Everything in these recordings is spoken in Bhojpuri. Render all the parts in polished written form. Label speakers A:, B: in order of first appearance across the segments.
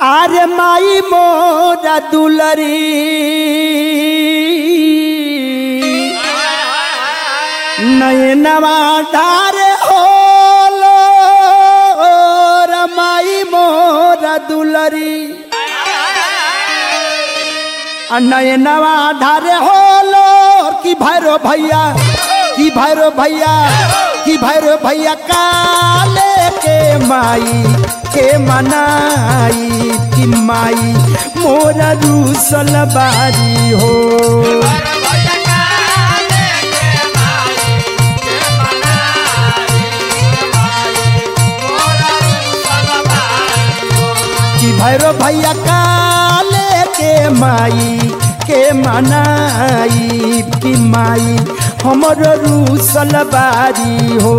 A: आरे माई मोरा दुलरी नयनवा धारे होलो माई मोरा दुलरी नयनवा धारे होलो कि भैरो भैया कि भैरो भैया कि भैरो भैया काले के माई के मनाई कि माई मोरा रूसल बारी हो कि भैरो भैया काले के माई के मनाई कि माई हमर रूसल बारी हो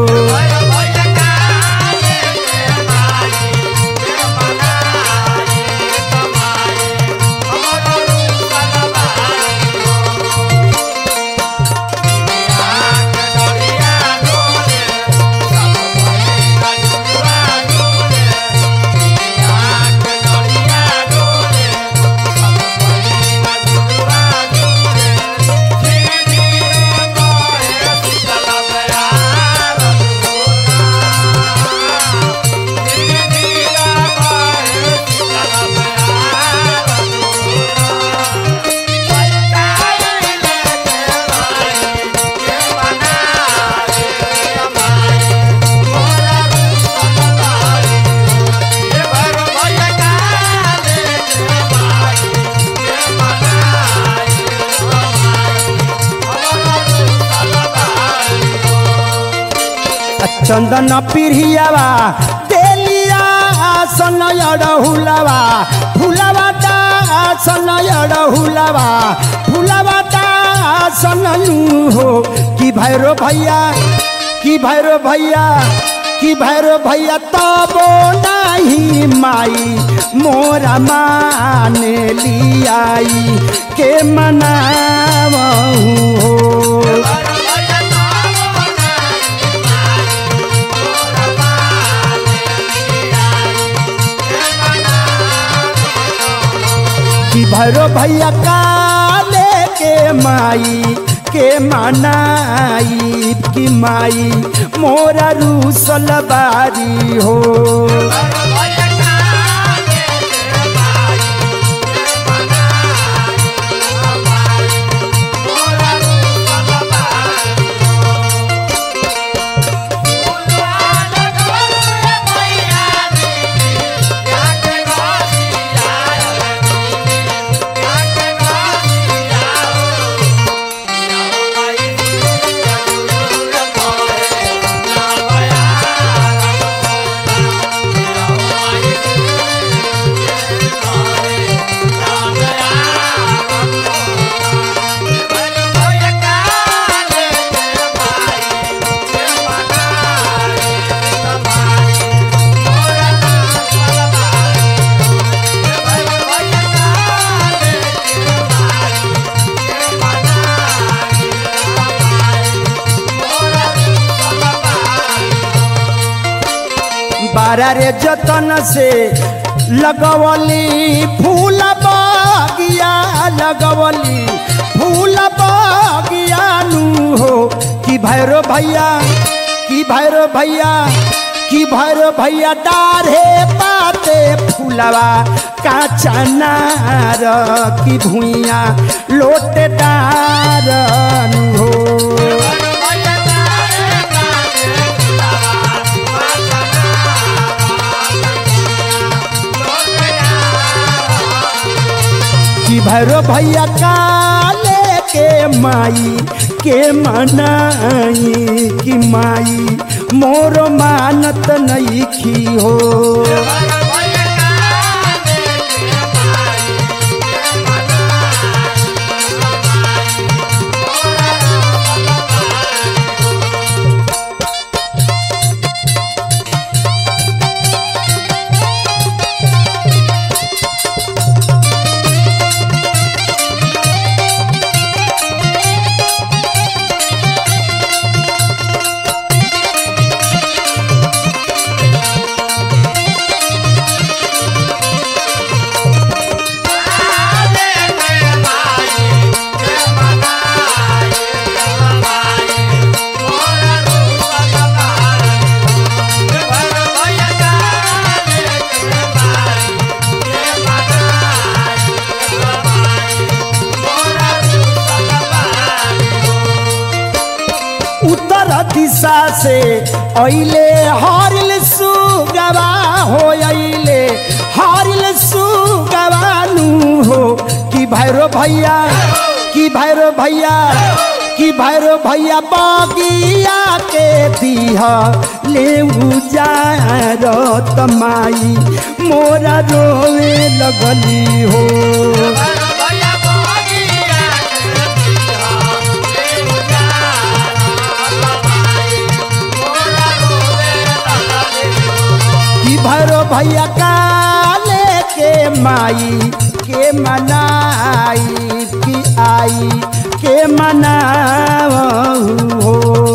A: चंदन पिरियावा तेलिया आसन अड़हुलवा फुलवा आसन अड़हुलवा फुलवा आसन हो कि भैरो भैया कि भैरो भैया कि भैरो भैया तबो नहीं माई मोरा माने लियाई के मनावहु हो कि भैरो भैया काले के माई के मनाई कि माई मोरा रूसल बारी हो बारा रे जतन से लगवली फूल बगिया लगवली फूल बगिया नु हो कि भैरो भैया कि भैरो भैया कि भैरो भैया डारे पाते फूलवा काचा नार कि भुइया लोटे डार नु हो कि भैरो भैया काले के माई के मनाई कि माई मोरो मानत नहीं खी हो दिशा से अइले हरिल सुगवा हो अइले हरिल सुगवानु हो कि भैरो भैया कि भैरो भैया कि भैरो भैया बगिया के दीह ले उजारत माई मोरा रोवे लगली हो कि भैरो भैया काले के माई के मनाई कि आई के मनावहु हो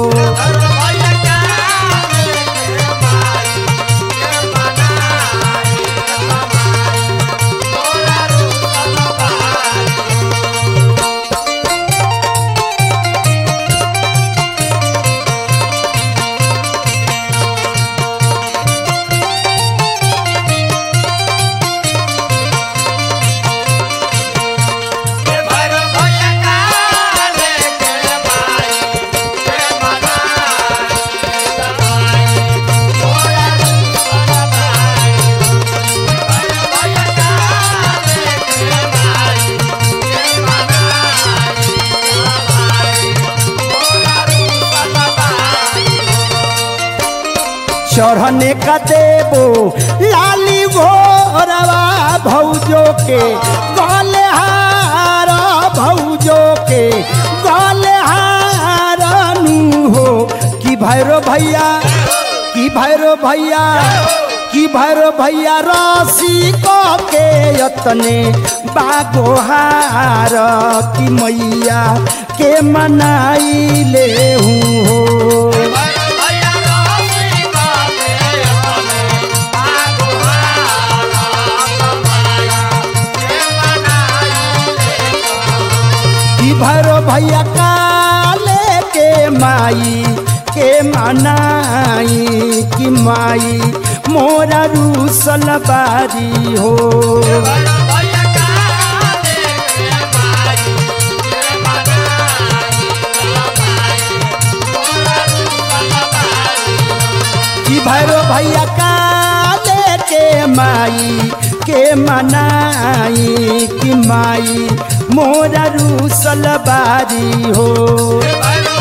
A: चढ़ने का देबो लाली घोरवा भौजो के गले हार भौजो के गले हारनु हो कि भैरो भैया कि भैरो भैया कि भैरो भैया रसी को के यतने बागोहार कि मैया के मनाई ले हो भैरो भैया काले के माई के मनाई कि माई मोरा रूसल बारी हो कि भैरो भैया काले के माई के मनाई कि माई मोरा रूसल बारी हो।